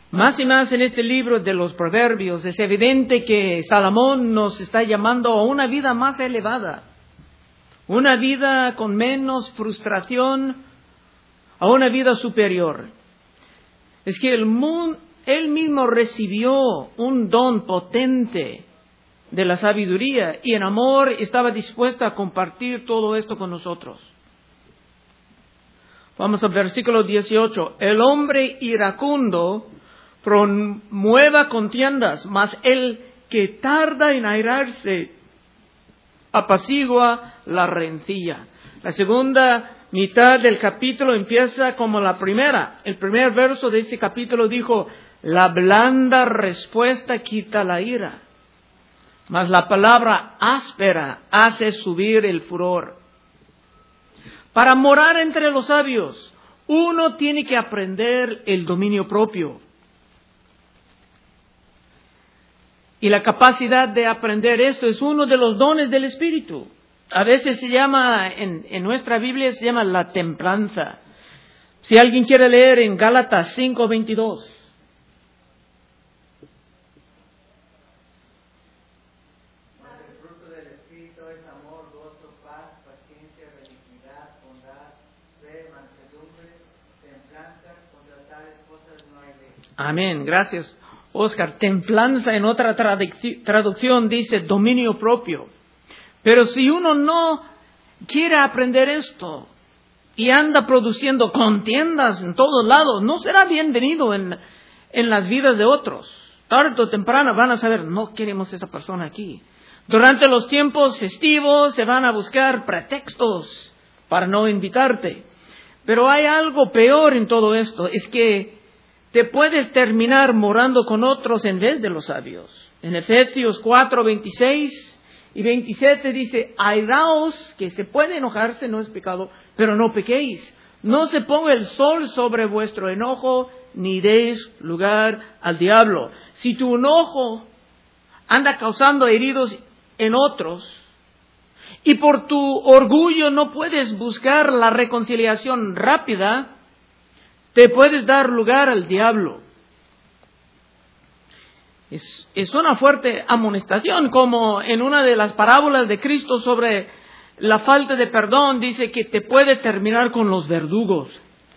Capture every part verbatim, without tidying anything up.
Más y más en este libro de los Proverbios es evidente que Salomón nos está llamando a una vida más elevada, una vida con menos frustración, a una vida superior. Es que el mundo, él mismo recibió un don potente de la sabiduría y en amor estaba dispuesto a compartir todo esto con nosotros. Vamos al versículo dieciocho. El hombre iracundo promueva contiendas, mas el que tarda en airarse apacigua la rencilla. La segunda mitad del capítulo empieza como la primera. El primer verso de ese capítulo dijo, la blanda respuesta quita la ira, mas la palabra áspera hace subir el furor. Para morar entre los sabios, uno tiene que aprender el dominio propio. Y la capacidad de aprender esto es uno de los dones del Espíritu. A veces se llama, en, en nuestra Biblia se llama la templanza. Si alguien quiere leer en Gálatas cinco veintidós. El fruto del Espíritu es amor, gozo, paz, paciencia, benignidad, bondad, fe, mansedumbre, templanza. Contra tales cosas no hay ley. Amén, gracias, Oscar. Templanza en otra traducción dice dominio propio. Pero si uno no quiere aprender esto y anda produciendo contiendas en todos lados, no será bienvenido en, en las vidas de otros. Tarde o temprano van a saber, no queremos a esa persona aquí. Durante los tiempos festivos se van a buscar pretextos para no invitarte. Pero hay algo peor en todo esto, es que te puedes terminar morando con otros en vez de los sabios. En Efesios cuatro veintiséis y veintisiete dice, airaos, que se puede enojarse, no es pecado, pero no pequéis. No se ponga el sol sobre vuestro enojo, ni deis lugar al diablo. Si tu enojo anda causando heridos en otros, y por tu orgullo no puedes buscar la reconciliación rápida, te puedes dar lugar al diablo. Es, es una fuerte amonestación, como en una de las parábolas de Cristo sobre la falta de perdón, dice que te puede terminar con los verdugos.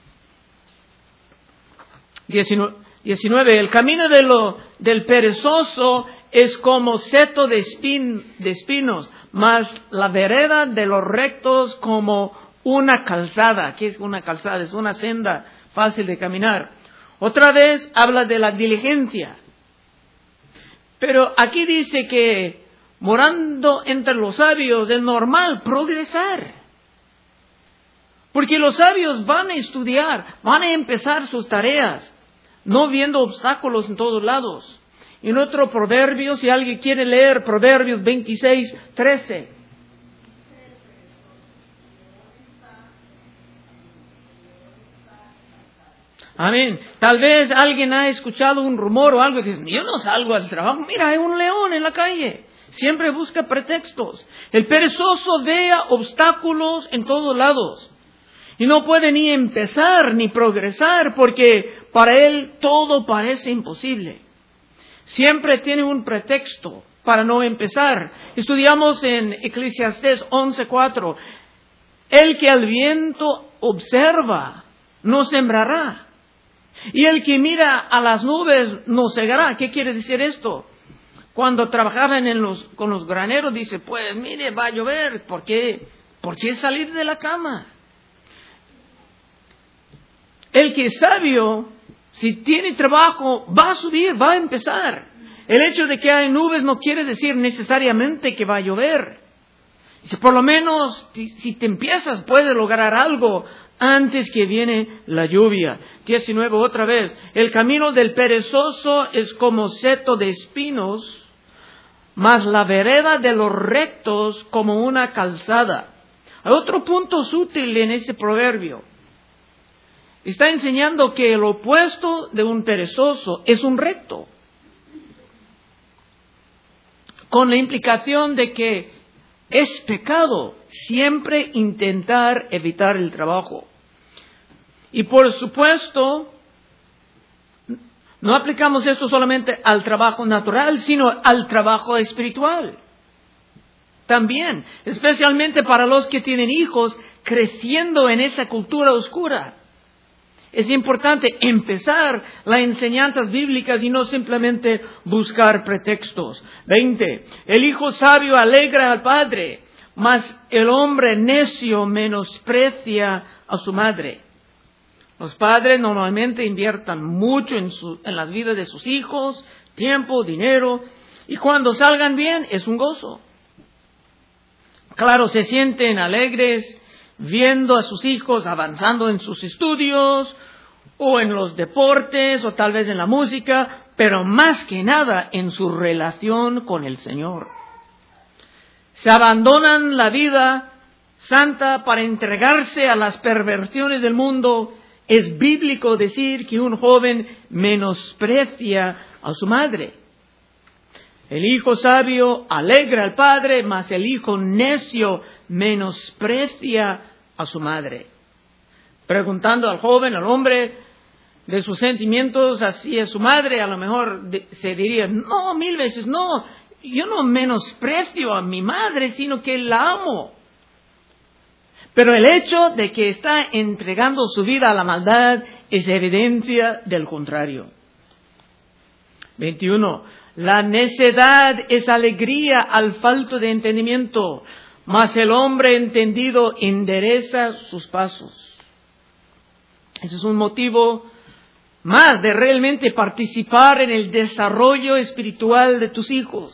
diecinueve. El camino de lo, del perezoso es como seto de, espin, de espinos, mas la vereda de los rectos como una calzada. ¿Qué es una calzada? Es una senda fácil de caminar. Otra vez habla de la diligencia. Pero aquí dice que morando entre los sabios es normal progresar. Porque los sabios van a estudiar, van a empezar sus tareas, no viendo obstáculos en todos lados. En otro proverbio, si alguien quiere leer Proverbios veintiséis trece. Amén. Tal vez alguien ha escuchado un rumor o algo que dice, yo no salgo al trabajo, mira, hay un león en la calle. Siempre busca pretextos. El perezoso ve obstáculos en todos lados. Y no puede ni empezar ni progresar porque para él todo parece imposible. Siempre tiene un pretexto para no empezar. Estudiamos en Eclesiastés once cuatro. El que al viento observa no sembrará. Y el que mira a las nubes no segará. ¿Qué quiere decir esto? Cuando trabajaban en los, con los graneros, dice, pues mire, va a llover. ¿Por qué? ¿Por qué salir de la cama? El que es sabio, si tiene trabajo, va a subir, va a empezar. El hecho de que hay nubes no quiere decir necesariamente que va a llover. Si por lo menos, si te empiezas, puedes lograr algo antes que viene la lluvia. diecinueve otra vez. El camino del perezoso es como seto de espinos, mas la vereda de los rectos como una calzada. Hay otro punto sutil en ese proverbio. Está enseñando que el opuesto de un perezoso es un recto. Con la implicación de que es pecado siempre intentar evitar el trabajo. Y por supuesto, No aplicamos esto solamente al trabajo natural, sino al trabajo espiritual. También, especialmente para los que tienen hijos creciendo en esa cultura oscura. Es importante empezar las enseñanzas bíblicas y no simplemente buscar pretextos. veinte. El hijo sabio alegra al padre, mas el hombre necio menosprecia a su madre. Los padres normalmente inviertan mucho en, su, en las vidas de sus hijos, tiempo, dinero, y cuando salgan bien es un gozo. Claro, se sienten alegres viendo a sus hijos avanzando en sus estudios, o en los deportes, o tal vez en la música, pero más que nada en su relación con el Señor. Se abandonan la vida santa para entregarse a las perversiones del mundo. Es bíblico decir que un joven menosprecia a su madre. El hijo sabio alegra al padre, mas el hijo necio menosprecia a su madre. Preguntando al joven, al hombre, de sus sentimientos hacia su madre, a lo mejor de, se diría, no, mil veces no, yo no menosprecio a mi madre, sino que la amo. Pero el hecho de que está entregando su vida a la maldad es evidencia del contrario. veintiuno. La necedad es alegría al falto de entendimiento, mas el hombre entendido endereza sus pasos. Ese es un motivo más de realmente participar en el desarrollo espiritual de tus hijos.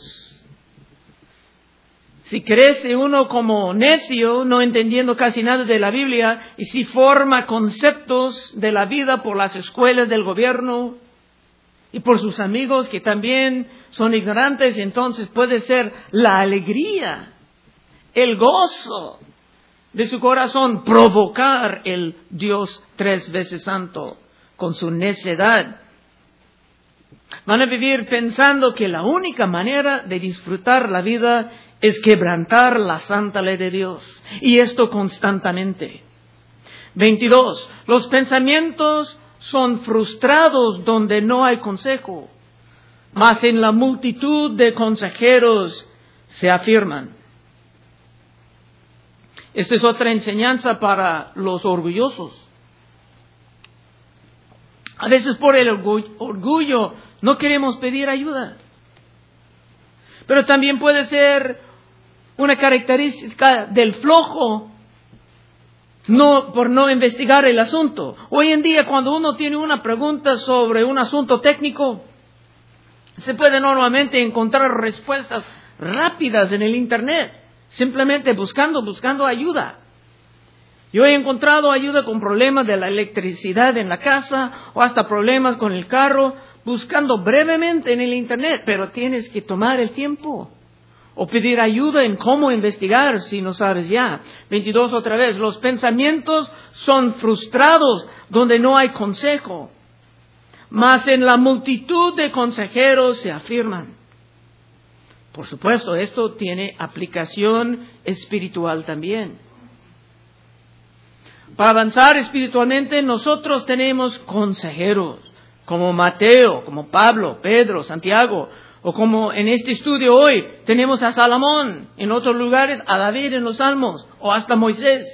Si crece uno como necio, no entendiendo casi nada de la Biblia, y si forma conceptos de la vida por las escuelas del gobierno y por sus amigos que también son ignorantes, entonces puede ser la alegría, el gozo de su corazón provocar el Dios tres veces santo con su necedad. Van a vivir pensando que la única manera de disfrutar la vida es quebrantar la santa ley de Dios. Y esto constantemente. veintidós. Los pensamientos son frustrados donde no hay consejo, mas en la multitud de consejeros se afirman. Esta es otra enseñanza para los orgullosos. A veces por el orgullo no queremos pedir ayuda. Pero también puede ser una característica del flojo no, por no investigar el asunto. Hoy en día, cuando uno tiene una pregunta sobre un asunto técnico, se puede normalmente encontrar respuestas rápidas en el Internet, simplemente buscando, buscando ayuda. Yo he encontrado ayuda con problemas de la electricidad en la casa o hasta problemas con el carro, buscando brevemente en el Internet, pero tienes que tomar el tiempo o pedir ayuda en cómo investigar si no sabes ya. veintidós otra vez, los pensamientos son frustrados donde no hay consejo, mas en la multitud de consejeros se afirman. Por supuesto, esto tiene aplicación espiritual también. Para avanzar espiritualmente, nosotros tenemos consejeros, como Mateo, como Pablo, Pedro, Santiago, o como en este estudio hoy, tenemos a Salomón, en otros lugares a David en los Salmos, o hasta Moisés.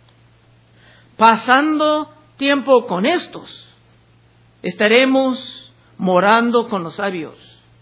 Pasando tiempo con estos, estaremos morando con los sabios.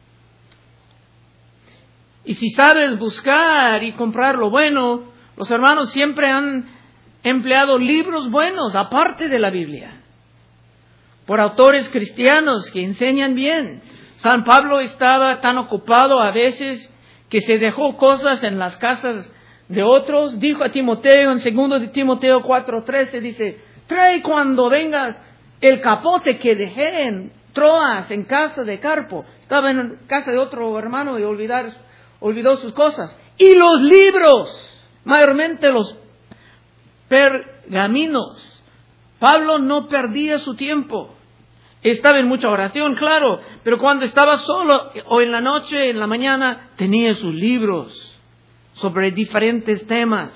Y si sabes buscar y comprar lo bueno, los hermanos siempre han empleado libros buenos, aparte de la Biblia, por autores cristianos que enseñan bien. San Pablo estaba tan ocupado a veces que se dejó cosas en las casas de otros. Dijo a Timoteo, en segundo de Timoteo cuatro trece, dice, trae cuando vengas el capote que dejé en Troas, en casa de Carpo. Estaba en casa de otro hermano y olvidar, olvidó sus cosas. Y los libros, mayormente los pergaminos. Pablo no perdía su tiempo. Estaba en mucha oración, claro, pero cuando estaba solo o en la noche, en la mañana, tenía sus libros sobre diferentes temas.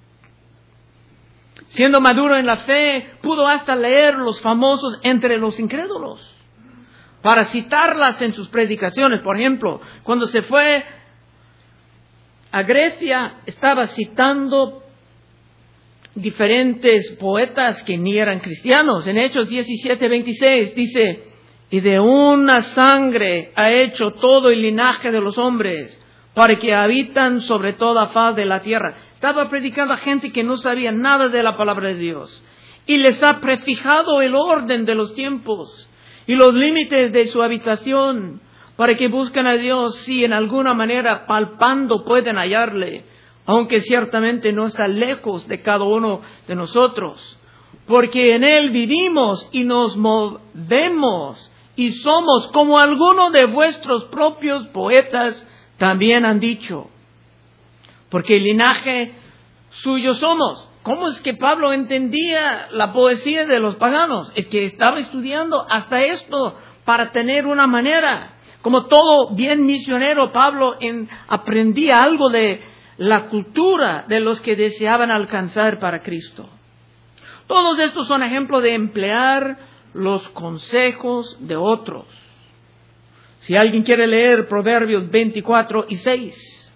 Siendo maduro en la fe, pudo hasta leer los famosos entre los incrédulos. para citarlas en sus predicaciones. Por ejemplo, cuando se fue a Grecia, estaba citando diferentes poetas que ni eran cristianos. En Hechos diecisiete veintiséis dice: y de una sangre ha hecho todo el linaje de los hombres, para que habitan sobre toda faz de la tierra. Estaba predicando a gente que no sabía nada de la palabra de Dios. Y les ha prefijado el orden de los tiempos y los límites de su habitación, para que busquen a Dios, si en alguna manera palpando pueden hallarle, aunque ciertamente no está lejos de cada uno de nosotros, porque en Él vivimos y nos movemos y somos, como algunos de vuestros propios poetas también han dicho, porque el linaje suyo somos. ¿Cómo es que Pablo entendía la poesía de los paganos? Es que estaba estudiando hasta esto para tener una manera. Como todo bien misionero, Pablo en, aprendía algo de la cultura de los que deseaban alcanzar para Cristo. Todos estos son ejemplos de emplear los consejos de otros. Si alguien quiere leer Proverbios veinticuatro y seis.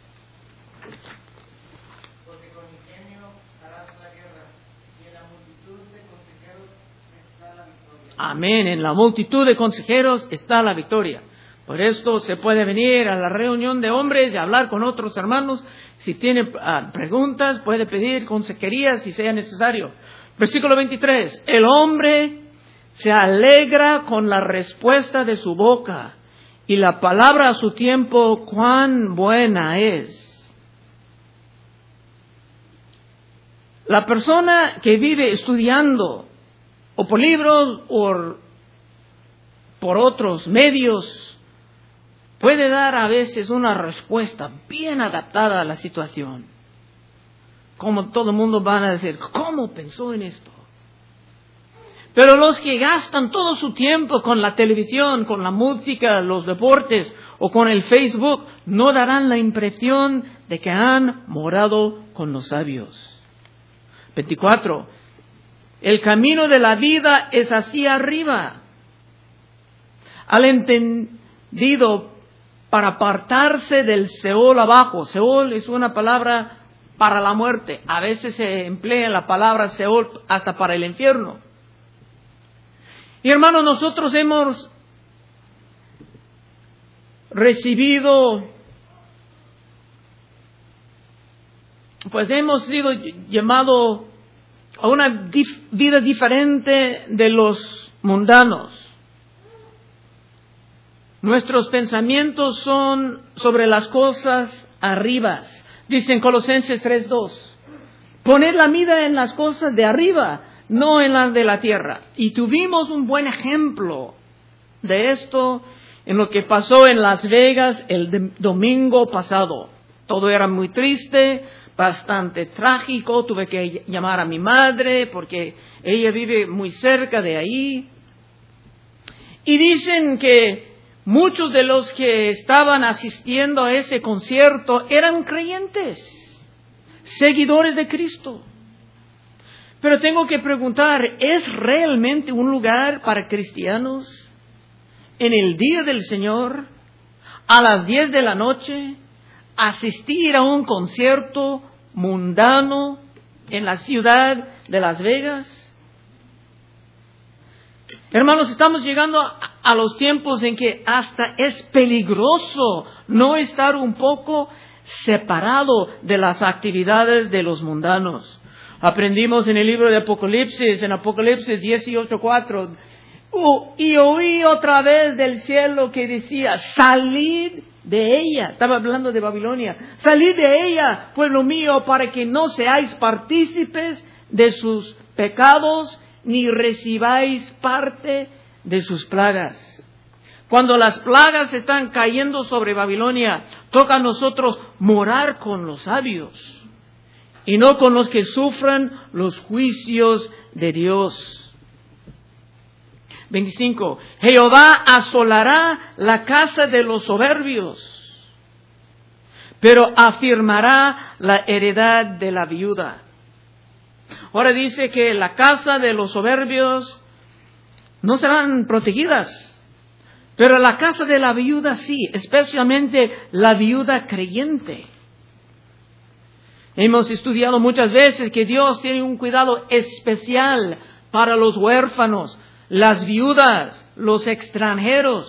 Porque con ingenio harás la guerra, y en la multitud de consejeros está la victoria. Amén, en la multitud de consejeros está la victoria. Por esto se puede venir a la reunión de hombres y hablar con otros hermanos. Si tiene uh, preguntas, puede pedir consejería si sea necesario. Versículo veintitrés. El hombre se alegra con la respuesta de su boca, y la palabra a su tiempo cuán buena es. La persona que vive estudiando, o por libros, o por otros medios, puede dar a veces una respuesta bien adaptada a la situación. Como todo el mundo van a decir, ¿cómo pensó en esto? Pero los que gastan todo su tiempo con la televisión, con la música, los deportes o con el Facebook, no darán la impresión de que han morado con los sabios. veinticuatro. El camino de la vida es hacia arriba, al entendido, para apartarse del Seol abajo. Seol es una palabra para la muerte. A veces se emplea la palabra Seol hasta para el infierno. Y hermanos, nosotros hemos recibido, pues hemos sido llamados a una dif- vida diferente de los mundanos. Nuestros pensamientos son sobre las cosas arribas. Dice en Colosenses tres dos. Poned la mira en las cosas de arriba, no en las de la tierra. Y tuvimos un buen ejemplo de esto en lo que pasó en Las Vegas el de- domingo pasado. Todo era muy triste, bastante trágico. Tuve que llamar a mi madre porque ella vive muy cerca de ahí. Y dicen que muchos de los que estaban asistiendo a ese concierto eran creyentes, seguidores de Cristo. Pero tengo que preguntar, ¿es realmente un lugar para cristianos en el día del Señor, a las diez de la noche, asistir a un concierto mundano en la ciudad de Las Vegas? Hermanos, estamos llegando a, a los tiempos en que hasta es peligroso no estar un poco separado de las actividades de los mundanos. Aprendimos en el libro de Apocalipsis, en Apocalipsis dieciocho cuatro, uh, y oí otra vez del cielo que decía, salid de ella. Estaba hablando de Babilonia. Salid de ella, pueblo mío, para que no seáis partícipes de sus pecados, ni recibáis parte de sus plagas. Cuando las plagas están cayendo sobre Babilonia, toca a nosotros morar con los sabios y no con los que sufran los juicios de Dios. veinticinco. Jehová asolará la casa de los soberbios, pero afirmará la heredad de la viuda. Ahora dice que la casa de los soberbios no serán protegidas, Pero la casa de la viuda sí, especialmente la viuda creyente. Hemos estudiado muchas veces que Dios tiene un cuidado especial para los huérfanos, las viudas, los extranjeros.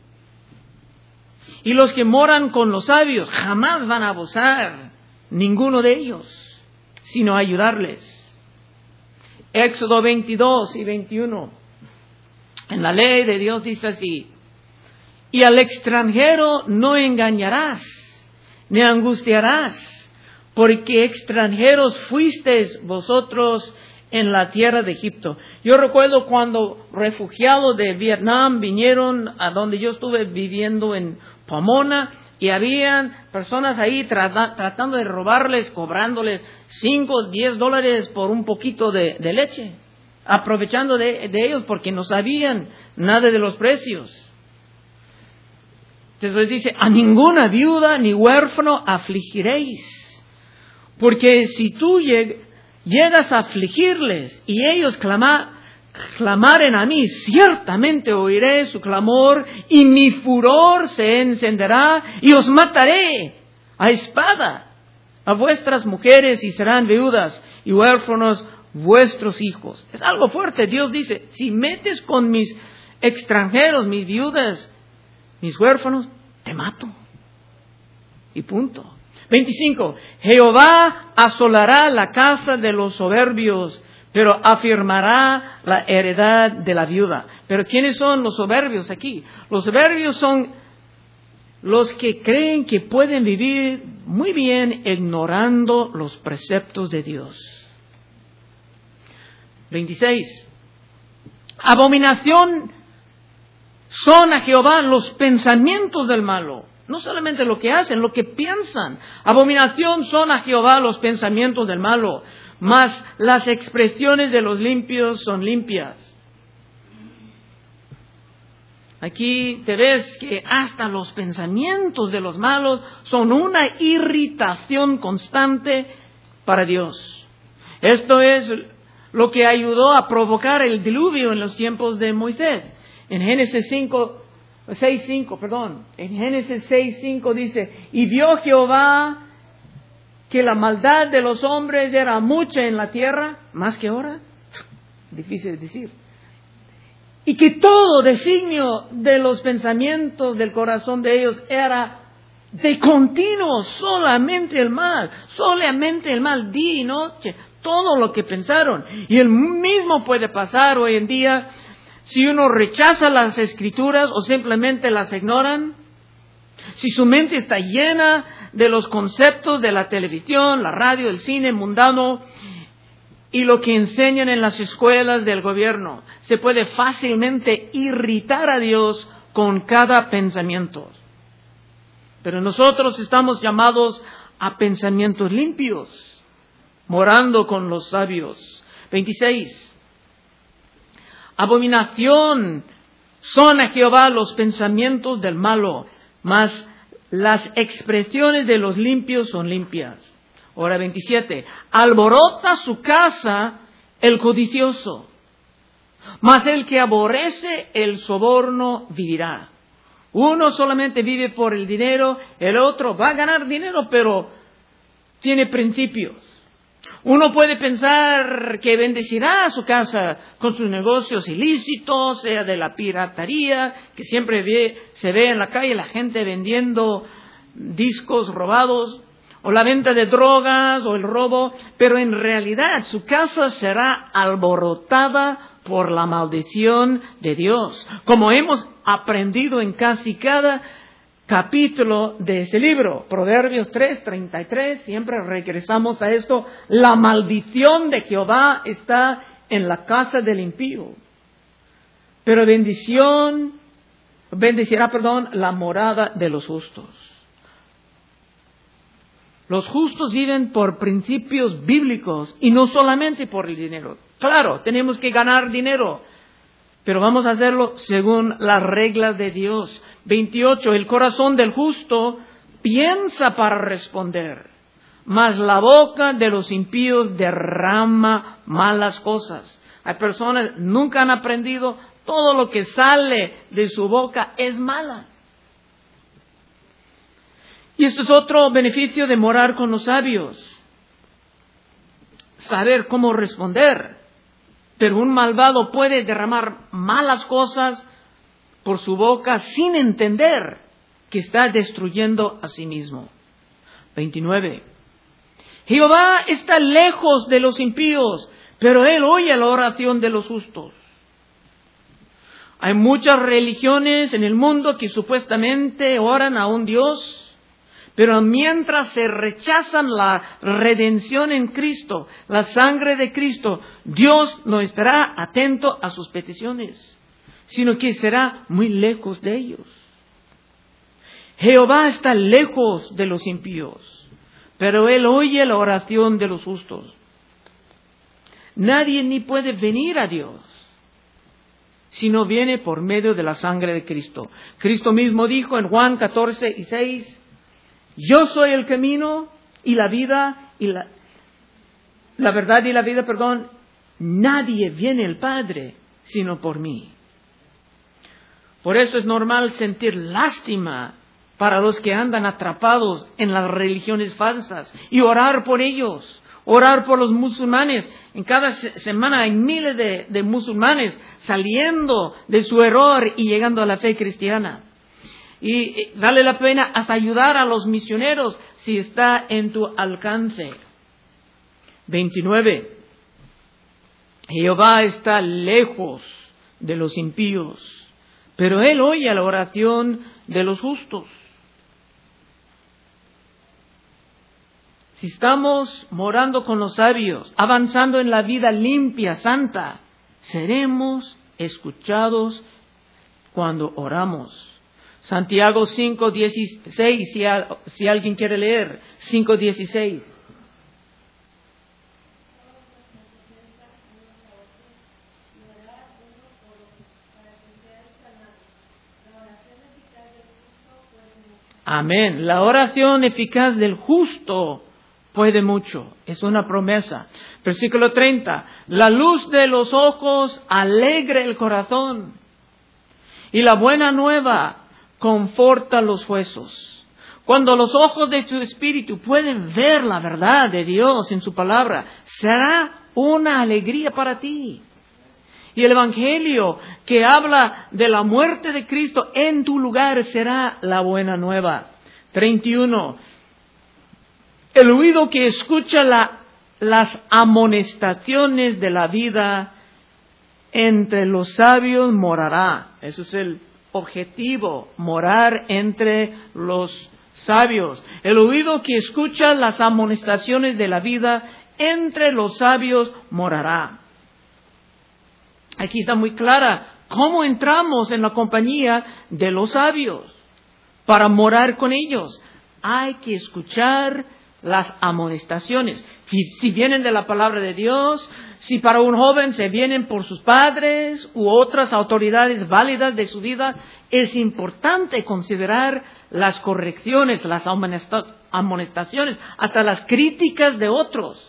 Y los que moran con los sabios jamás van a abusar, ninguno de ellos, sino ayudarles. Éxodo veintidós y veintiuno. En la ley de Dios dice así: y al extranjero no engañarás, ni angustiarás, porque extranjeros fuisteis vosotros en la tierra de Egipto. Yo recuerdo cuando refugiados de Vietnam vinieron a donde yo estuve viviendo en Pomona, y habían personas ahí trata, tratando de robarles, cobrándoles cinco, diez dólares por un poquito de, de leche, aprovechando de, de ellos porque no sabían nada de los precios. Entonces dice: a ninguna viuda ni huérfano afligiréis, porque si tú lleg, llegas a afligirles y ellos clama, clamaren a mí, ciertamente oiré su clamor y mi furor se encenderá y os mataré a espada a vuestras mujeres, y serán viudas y huérfanos vuestros hijos. Es algo fuerte. Dios dice: si metes con mis extranjeros, mis viudas, mis huérfanos, te mato. Y punto. veinticinco. Jehová asolará la casa de los soberbios, pero afirmará la heredad de la viuda. Pero ¿quiénes son los soberbios aquí? Los soberbios son los que creen que pueden vivir muy bien ignorando los preceptos de Dios. veintiséis. Abominación son a Jehová los pensamientos del malo. No solamente lo que hacen, lo que piensan. Abominación son a Jehová los pensamientos del malo, mas las expresiones de los limpios son limpias. Aquí te ves que hasta los pensamientos de los malos son una irritación constante para Dios. Esto es lo que ayudó a provocar el diluvio en los tiempos de Moisés. En Génesis cinco, seis cinco, perdón. En Génesis seis cinco dice: y vio Jehová que la maldad de los hombres era mucha en la tierra, más que ahora. Difícil de decir. Y que todo designio de los pensamientos del corazón de ellos era de continuo solamente el mal, solamente el mal, día y noche, todo lo que pensaron. Y el mismo puede pasar hoy en día si uno rechaza las escrituras o simplemente las ignoran. Si su mente está llena de los conceptos de la televisión, la radio, el cine mundano y lo que enseñan en las escuelas del gobierno, se puede fácilmente irritar a Dios con cada pensamiento. Pero nosotros estamos llamados a pensamientos limpios, morando con los sabios. veintiséis. Abominación son a Jehová los pensamientos del malo, mas las expresiones de los limpios son limpias. Ahora veintisiete. Alborota su casa el codicioso, mas el que aborrece el soborno vivirá. Uno solamente vive por el dinero, el otro va a ganar dinero, pero tiene principios. Uno puede pensar que bendecirá su casa con sus negocios ilícitos, sea de la piratería, que siempre ve, se ve en la calle la gente vendiendo discos robados, o la venta de drogas, o el robo, pero en realidad su casa será alborotada por la maldición de Dios, como hemos aprendido en casi cada capítulo de ese libro. Proverbios tres, treinta y tres, siempre regresamos a esto: la maldición de Jehová está en la casa del impío, pero bendición, bendecirá, perdón, la morada de los justos. Los justos viven por principios bíblicos y no solamente por el dinero. Claro, tenemos que ganar dinero, pero vamos a hacerlo según las reglas de Dios. veintiocho. El corazón del justo piensa para responder, mas la boca de los impíos derrama malas cosas. Hay personas que nunca han aprendido, todo lo que sale de su boca es mala. Y esto es otro beneficio de morar con los sabios. Saber cómo responder. Pero un malvado puede derramar malas cosas por su boca sin entender que está destruyendo a sí mismo. veintinueve. Jehová está lejos de los impíos, pero Él oye la oración de los justos. Hay muchas religiones en el mundo que supuestamente oran a un Dios, pero mientras se rechazan la redención en Cristo, la sangre de Cristo, Dios no estará atento a sus peticiones, sino que será muy lejos de ellos. Jehová está lejos de los impíos, pero Él oye la oración de los justos. Nadie ni puede venir a Dios si no viene por medio de la sangre de Cristo. Cristo mismo dijo en Juan catorce y seis, yo soy el camino y la vida y la, la verdad y la vida, perdón. Nadie viene al Padre sino por mí. Por eso es normal sentir lástima para los que andan atrapados en las religiones falsas y orar por ellos. Orar por los musulmanes. En cada semana hay miles de, de musulmanes saliendo de su error y llegando a la fe cristiana. Y vale la pena hasta ayudar a los misioneros si está en tu alcance. veintinueve. Jehová está lejos de los impíos, pero Él oye la oración de los justos. Si estamos morando con los sabios, avanzando en la vida limpia, santa, seremos escuchados cuando oramos. Santiago cinco dieciséis, si, a, si alguien quiere leer, cinco dieciséis. Amén. La oración eficaz del justo puede mucho. Es una promesa. Versículo treinta. La luz de los ojos alegra el corazón, y la buena nueva conforta los huesos. Cuando los ojos de tu espíritu pueden ver la verdad de Dios en su palabra, será una alegría para ti. Y el evangelio que habla de la muerte de Cristo en tu lugar será la buena nueva. treinta y uno. El oído que escucha la, las amonestaciones de la vida entre los sabios morará. Eso es el objetivo, morar entre los sabios. El oído que escucha las amonestaciones de la vida entre los sabios morará. Aquí está muy clara cómo entramos en la compañía de los sabios para morar con ellos. Hay que escuchar las amonestaciones. Si, si vienen de la palabra de Dios, si para un joven se vienen por sus padres u otras autoridades válidas de su vida, es importante considerar las correcciones, las amonestaciones, hasta las críticas de otros.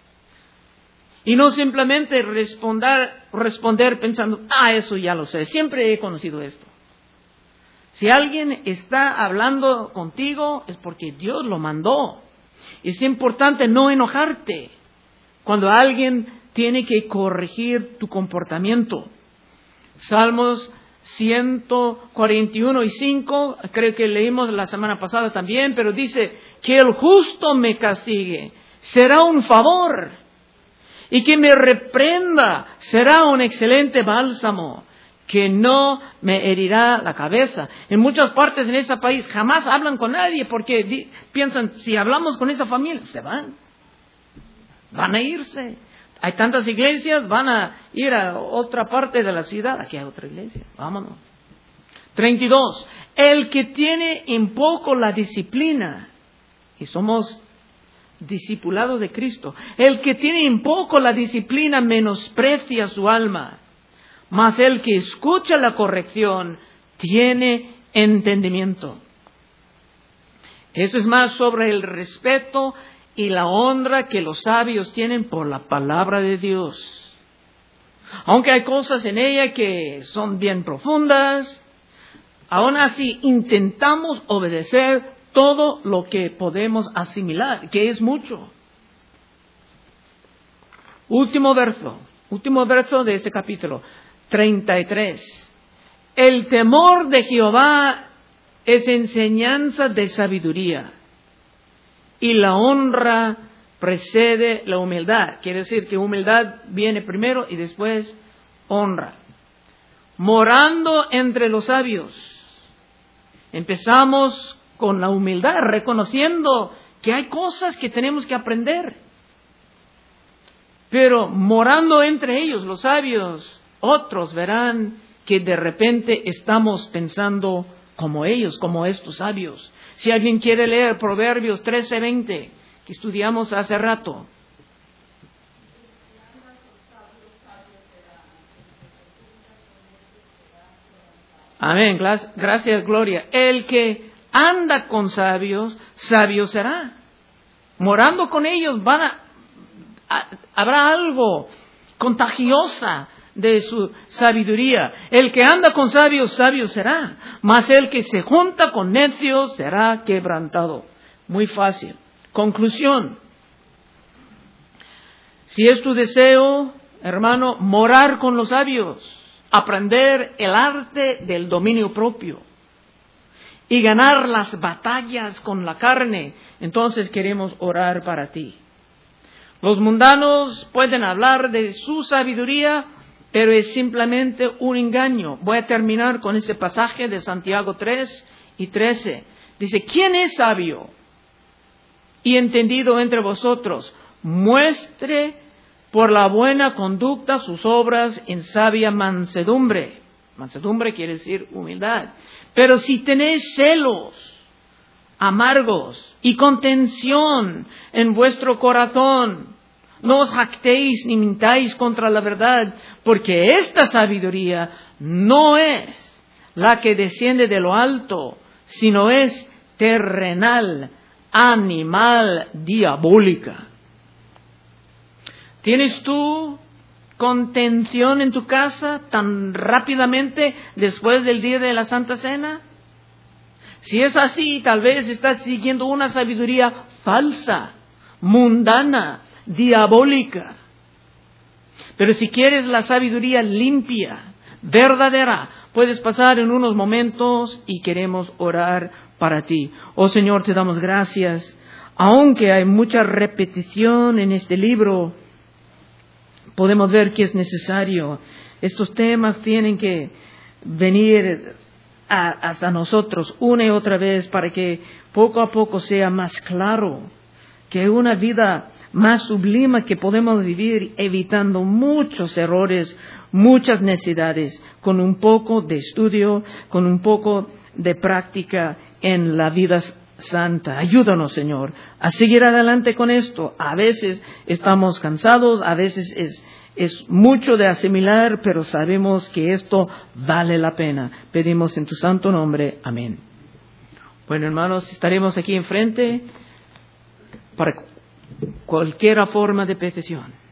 Y no simplemente responder, responder pensando, ah, eso ya lo sé, siempre he conocido esto. Si alguien está hablando contigo, es porque Dios lo mandó. Es importante no enojarte cuando alguien tiene que corregir tu comportamiento. Salmos ciento cuarenta y uno y cinco, creo que leímos la semana pasada también, pero dice que el justo me castigue, será un favor, y que me reprenda, será un excelente bálsamo, que no me herirá la cabeza. En muchas partes en ese país jamás hablan con nadie porque di- piensan, si hablamos con esa familia, se van, van a irse. Hay tantas iglesias, van a ir a otra parte de la ciudad. Aquí hay otra iglesia, vámonos. treinta y dos. El que tiene en poco la disciplina, y somos discipulados de Cristo, el que tiene en poco la disciplina menosprecia su alma, mas el que escucha la corrección tiene entendimiento. Eso es más sobre el respeto y la honra que los sabios tienen por la palabra de Dios. Aunque hay cosas en ella que son bien profundas, aún así intentamos obedecer todo lo que podemos asimilar, que es mucho. Último verso, último verso de este capítulo, treinta y tres. El temor de Jehová es enseñanza de sabiduría, y la honra precede la humildad. Quiere decir que humildad viene primero y después honra. Morando entre los sabios. Empezamos con la humildad, reconociendo que hay cosas que tenemos que aprender. Pero morando entre ellos, los sabios, otros verán que de repente estamos pensando como ellos, como estos sabios. Si alguien quiere leer Proverbios trece veinte, que estudiamos hace rato. Amén, gracias, Gloria. El que anda con sabios, sabio será. Morando con ellos van a, a, habrá algo contagiosa de su sabiduría. El que anda con sabios, sabio será. Mas el que se junta con necios será quebrantado. Muy fácil. Conclusión. Si es tu deseo, hermano, morar con los sabios, aprender el arte del dominio propio y ganar las batallas con la carne, entonces queremos orar para ti. Los mundanos pueden hablar de su sabiduría, pero es simplemente un engaño. Voy a terminar con ese pasaje de Santiago tres y trece. Dice, ¿quién es sabio y entendido entre vosotros? Muestre por la buena conducta sus obras en sabia mansedumbre. Mansedumbre quiere decir humildad. Pero si tenéis celos amargos y contención en vuestro corazón, no os jactéis ni mintáis contra la verdad, porque esta sabiduría no es la que desciende de lo alto, sino es terrenal, animal, diabólica. ¿Tienes tú contención en tu casa tan rápidamente después del día de la Santa Cena? Si es así, tal vez estás siguiendo una sabiduría falsa, mundana, diabólica. Pero si quieres la sabiduría limpia, verdadera, puedes pasar en unos momentos y queremos orar para ti. Oh Señor, te damos gracias. Aunque hay mucha repetición en este libro, podemos ver que es necesario. Estos temas tienen que venir a, hasta nosotros una y otra vez para que poco a poco sea más claro que una vida más sublime que podemos vivir evitando muchos errores, muchas necesidades, con un poco de estudio, con un poco de práctica en la vida santa. Ayúdanos, Señor, a seguir adelante con esto. A veces estamos cansados, a veces es, es mucho de asimilar, pero sabemos que esto vale la pena. Pedimos en tu santo nombre. Amén. Bueno, hermanos, estaremos aquí enfrente para cualquier forma de petición.